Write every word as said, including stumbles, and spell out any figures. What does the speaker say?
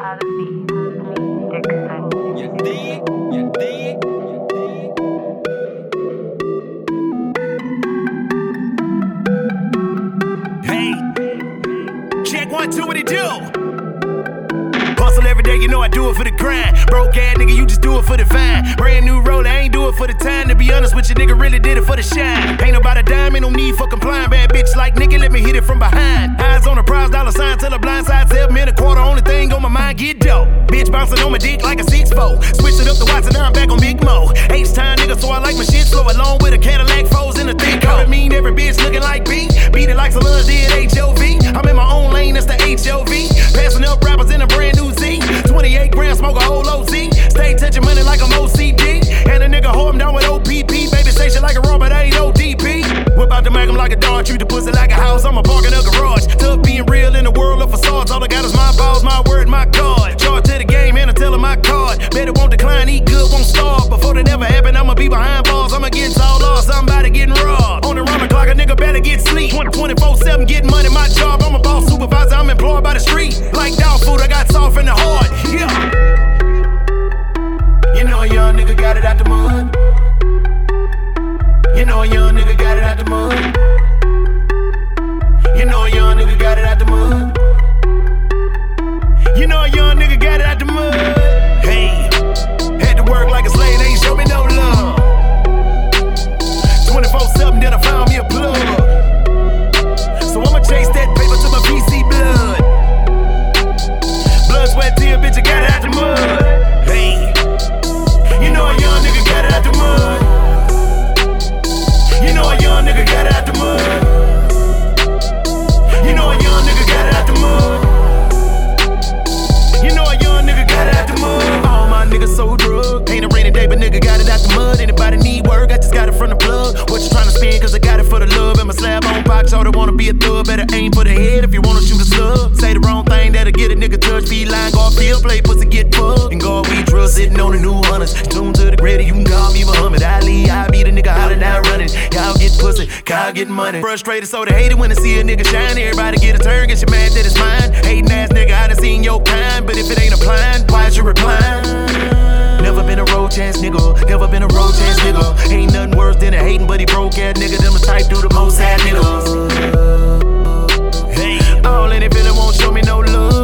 You dig? You dig? You dig? Hey, check one, two, what it do? Hustle every day, you know I do it for the grind. Broke ass nigga, you just do it for the vine. Brand new roller, I ain't do it for the time. To be honest with you, nigga, really did it for the shine. Ain't about a dime, ain't no need for complying. Bad bitch like nigga, let me hit it from behind. Eyes on the prize, dollar sign till the blind side. Seven minute quarter, only thing on my mind, get dope. Bitch bouncing on my dick like a six four. Switch it up to Watson, now I'm back on Big Mo. H-time nigga, so I like my shit slow. Along with a Cadillac foes in the thick coat. I mean, every bitch looking like B. Beat it like Solange did H O V. I'm in my own lane, that's the H O V. Passing up rappers in a brand new Z. twenty-eight grams, smoke a whole O Z. Stay touching money like I'm O C D. And a nigga hold him down with O P P. Baby say shit like a robot, I ain't O D P. Whip out the magnum like a dog, treat the pussy like a house. I'ma park in a garage. Tough being real in the world of facades. All I got is my balls, my word, my card. Charge to the game and I tell him my card. Bet it won't decline, eat good, won't starve. Before that ever happen, I'ma be behind bars. I'ma get all off, somebody getting robbed. On the round the clock, a nigga better get sleep. twenty-four seven, getting money, my job. I'm a boss supervisor, I'm employed by the street. Like dog food, I got soft in the heart. Yeah. You know a young nigga got it out the mud. You know a young nigga got it out the mud. You know a young nigga got it out the mud. You know a young nigga got it out the mud. Hey, had to work like a slave, they ain't show me no love. twenty-four seven, then I found me a plug. So I'ma chase that paper to my P C blood. Blood, sweat, tear, bitch, I got it out the mud. Hey, you know a young nigga got it out the mud. You know a young nigga got it out the mud. You know a young nigga got it out the mud. You know a young nigga got it out the mud. All my niggas so drug. Ain't a rainy day, but nigga got it out the mud. Anybody need work? I just got it from the plug. What you tryna spin? Cause I got it for the love. And my slab on box, y'all that wanna be a thug. Better aim for the head if you wanna shoot a slug. Say the wrong thing, that'll get a nigga touch. Feed line, guard, field, play, pussy, get fucked. And guard, we trust, sitting on the new hunters. Tuned to the gritty, you can call me Muhammad Ali. I be the nigga hollering out running. Y'all get pussy, Kyle get money. Frustrated, so they hate it when they see a nigga shine. Everybody get a turn, get you mad that it's mine. Hating ass nigga, I done seen your kind. But if it ain't applying, why is you replying? Never been a road chance nigga, never been a road chance nigga. Ain't nothing worse than a hating, but he broke ass nigga. Them the type do the most sad niggas. Hey, all in it, feeling won't show me no love.